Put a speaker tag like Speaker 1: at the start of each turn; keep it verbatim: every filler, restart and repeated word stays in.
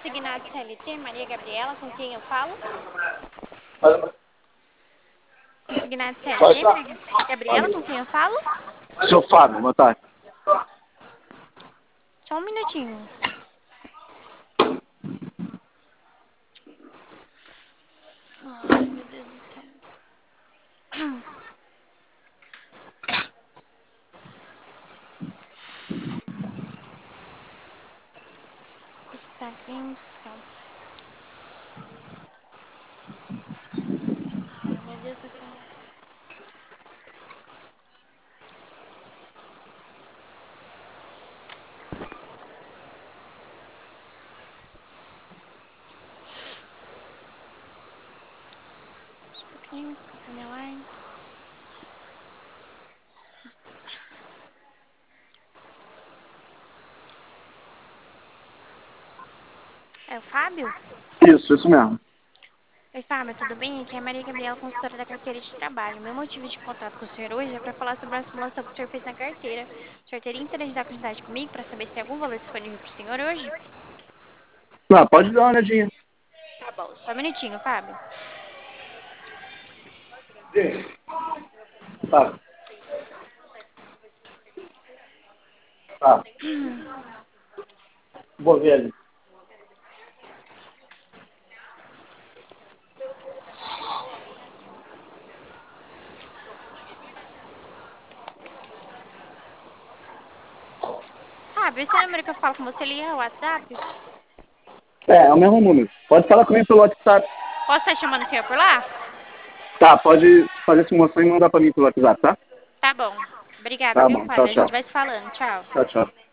Speaker 1: Consignado C L T, Maria Gabriela, com quem eu falo? Consignado
Speaker 2: Pode
Speaker 1: C L T,
Speaker 2: estar.
Speaker 1: Maria Gabriela, com quem eu falo?
Speaker 2: Seu Fábio, boa tarde.
Speaker 1: Só um minutinho. Ai, meu Deus do céu. Está aqui em missão. Ai, meu Deus do céu. Sputnik, Company Line. É o Fábio?
Speaker 2: Isso, isso mesmo.
Speaker 1: Oi, Fábio, tudo bem? Aqui é a Maria Gabriela, consultora da carteira de trabalho. Meu motivo de contato com o senhor hoje é para falar sobre a simulação que o senhor fez na carteira. O senhor teria interesse de dar continuidade comigo para saber se tem algum valor disponível para o senhor hoje?
Speaker 2: Ah, pode dar uma olhadinha.
Speaker 1: Tá bom, só um minutinho, Fábio.
Speaker 2: Tá, tá. Vou ver ali.
Speaker 1: Fábio, esse número que eu falo com você, ele é o WhatsApp?
Speaker 2: É, é o mesmo número. Pode falar comigo pelo WhatsApp.
Speaker 1: Posso estar chamando o senhor por lá?
Speaker 2: Tá, pode fazer simulação e mandar pra mim pelo WhatsApp, tá?
Speaker 1: Tá bom. Obrigada,
Speaker 2: Tá
Speaker 1: viu,
Speaker 2: bom. Tchau,
Speaker 1: Fábio? A gente
Speaker 2: tchau.
Speaker 1: vai se falando. Tchau.
Speaker 2: Tchau, tchau.